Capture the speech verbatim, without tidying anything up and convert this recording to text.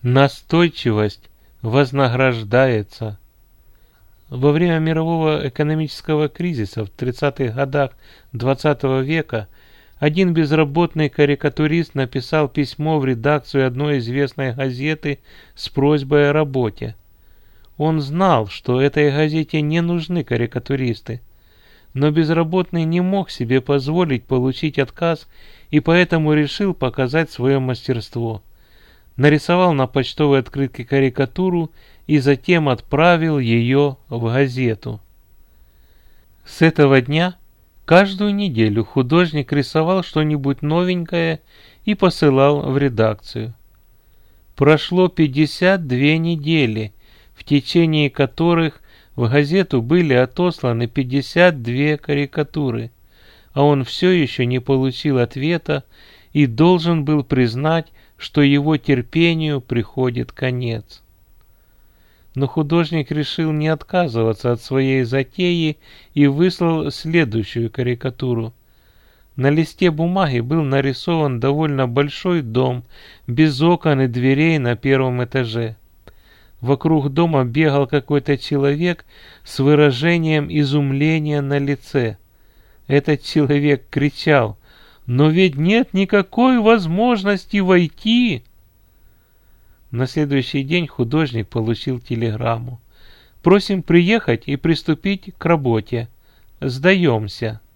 Настойчивость вознаграждается. Во время мирового экономического кризиса в тридцатых годах двадцатого века один безработный карикатурист написал письмо в редакцию одной известной газеты с просьбой о работе. Он знал, что этой газете не нужны карикатуристы, но безработный не мог себе позволить получить отказ и поэтому решил показать свое мастерство. Нарисовал на почтовой открытке карикатуру и затем отправил ее в газету. С этого дня каждую неделю художник рисовал что-нибудь новенькое и посылал в редакцию. Прошло пятьдесят две недели, в течение которых в газету были отосланы пятьдесят две карикатуры, а он все еще не получил ответа и должен был признать, что его терпению приходит конец. Но художник решил не отказываться от своей затеи и выслал следующую карикатуру. На листе бумаги был нарисован довольно большой дом, без окон и дверей на первом этаже. Вокруг дома бегал какой-то человек с выражением изумления на лице. Этот человек кричал: «Но ведь нет никакой возможности войти!» На следующий день художник получил телеграмму: «Просим приехать и приступить к работе. Сдаемся».